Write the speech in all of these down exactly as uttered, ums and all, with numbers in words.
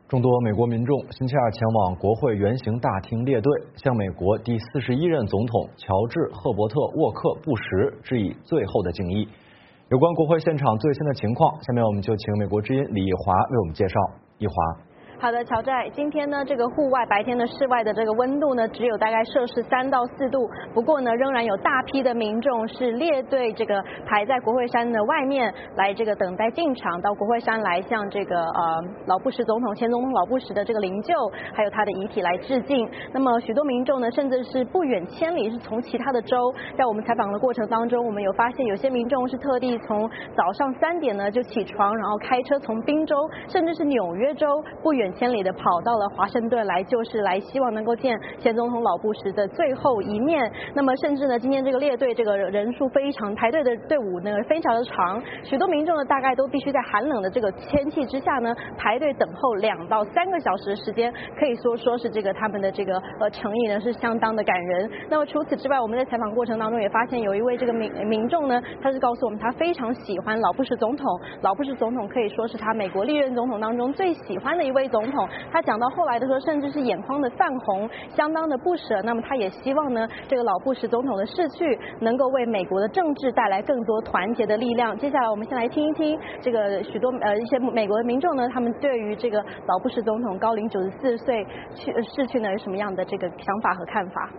众多美国民众星期二前往国会圆形大厅列队，向美国第四十一任总统乔治·赫伯特·沃克·布什致以最后的敬意。有关国会现场最新的情况，下面我们就请美国之音李华为我们介绍。一华。 好的，乔寨，今天呢，这个户外白天的室外的这个温度呢，只有大概摄氏三到四度。不过呢，仍然有大批的民众是列队这个排在国会山的外面来这个等待进场，到国会山来向这个呃老布什总统前总统老布什的这个灵柩还有他的遗体来致敬。那么许多民众呢，甚至是不远千里，是从其他的州，在我们采访的过程当中，我们有发现有些民众是特地从早上三点呢就起床，然后开车从宾州甚至是纽约州不远千里的跑到了华盛顿来，就是来希望能够见前总统老布什的最后一面。那么甚至呢，今天这个列队这个人数非常，排队的队伍呢非常的长，许多民众呢大概都必须在寒冷的这个天气之下呢排队等候两到三个小时的时间，可以说说是这个他们的这个呃诚意呢是相当的感人。那么除此之外，我们在采访过程当中也发现有一位这个民民众呢，他是告诉我们他非常喜欢老布什总统，老布什总统可以说是他美国历任总统当中最喜欢的一位总统。他讲到后来的时候，甚至是眼眶的泛红，相当的不舍。那么他也希望呢，这个老布什总统的逝去能够为美国的政治带来更多团结的力量。接下来我们先来听一听这个许多呃一些美国的民众呢，他们对于这个老布什总统高龄九十四岁去逝去呢有什么样的这个想法和看法。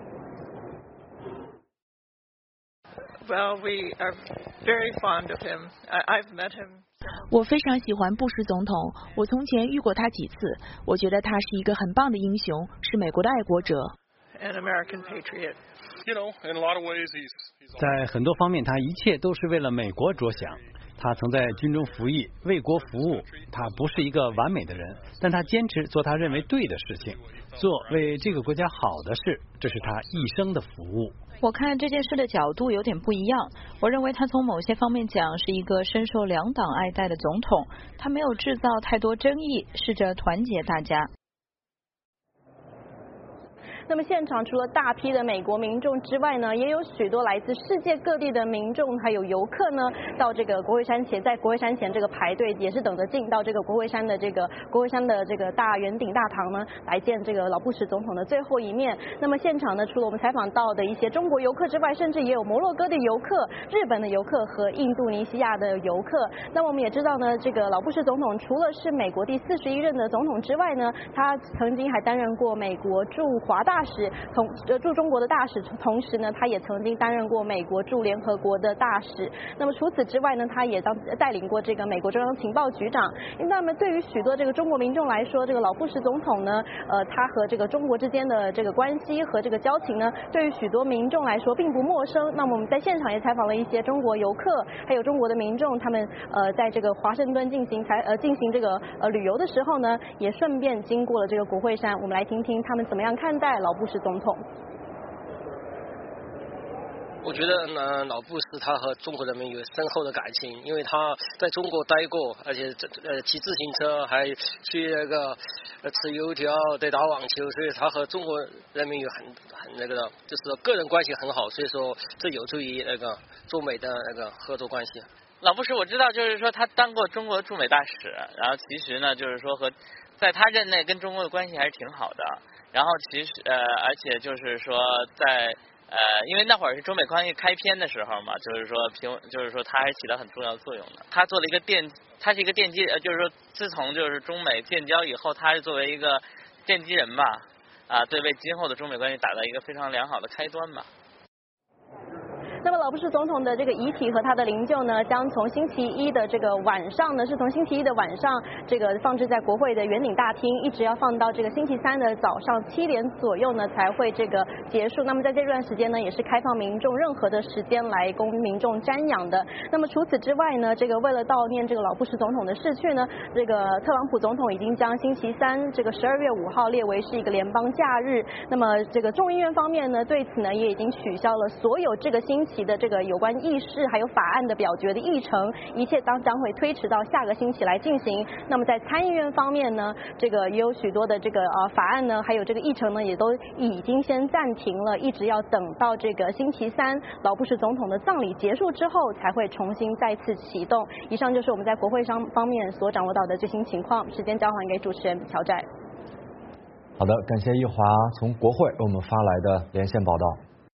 Well, we are very fond of him. I, I've met him. 我非常喜欢布什总统，我从前遇过他几次，我觉得他是一个很棒的英雄，是美国的爱国者。 An American patriot. You know, in a lot of ways, he's, he's 在很多方面，他一切都是为了美国着想。他曾在军中服役，为国服务。他不是一个完美的人，但他坚持做他认为对的事情，做为这个国家好的事，这是他一生的服务。 我看这件事的角度有点不一样，我认为他从某些方面讲是一个深受两党爱戴的总统，他没有制造太多争议，试着团结大家。 那么现场除了大批的美国民众之外呢，也有许多来自世界各地的民众还有游客呢，到这个国会山前，在国会山前这个排队，也是等着进到这个国会山的这个国会山的这个大圆顶大堂呢，来见这个老布什总统的最后一面。那么现场呢，除了我们采访到的一些中国游客之外，甚至也有摩洛哥的游客、日本的游客和印度尼西亚的游客。那么我们也知道呢，这个老布什总统除了是美国第四十一任的总统之外呢，他曾经还担任过美国驻华大使，同呃驻中国的大使，同时呢，他也曾经担任过美国驻联合国的大使。那么除此之外呢，他也当带领过这个美国中央情报局长。那么对于许多这个中国民众来说，这个老布什总统呢，呃，他和这个中国之间的这个关系和这个交情呢，对于许多民众来说并不陌生。那么我们在现场也采访了一些中国游客，还有中国的民众，他们呃在这个华盛顿进行采呃进行这个呃旅游的时候呢，也顺便经过了这个国会山。我们来听听他们怎么样看待老布什总统。 我觉得呢，老布什他和中国人民有深厚的感情，因为他在中国待过，而且呃骑自行车，还去那个呃吃油条、对打网球，所以他和中国人民有很很那个的，就是个人关系很好，所以说这有助于那个中美的那个合作关系。 老布什我知道，就是说他当过中国驻美大使，然后其实呢，就是说和在他任内跟中国的关系还是挺好的。然后其实呃，而且就是说在呃，因为那会儿是中美关系开篇的时候嘛，就是说平，就是说他还起到很重要的作用的。他做了一个奠，他是一个奠基，呃，就是说自从就是中美建交以后，他是作为一个奠基人吧，啊，对为今后的中美关系打造一个非常良好的开端吧。 那么老布什总统的这个遗体和他的灵柩呢，将从星期一的这个晚上呢，是从星期一的晚上这个放置在国会的圆顶大厅，一直要放到这个星期三的早上七点左右呢才会这个结束。那么在这段时间呢，也是开放民众任何的时间来供民众瞻仰的。那么除此之外呢，这个为了悼念这个老布什总统的逝去呢，这个特朗普总统已经将星期三这个十二月五号列为是一个联邦假日。那么这个众议院方面呢，对此呢也已经取消了所有这个星期期的这个有关议事还有法案的表决的议程，一切当将会推迟到下个星期来进行。那么在参议院方面呢，这个也有许多的这个呃法案呢，还有这个议程呢，也都已经先暂停了，一直要等到这个星期三老布什总统的葬礼结束之后，才会重新再次启动。以上就是我们在国会上方面所掌握到的最新情况。时间交还给主持人乔寨。 好的，感谢一华从国会为我们发来的连线报道。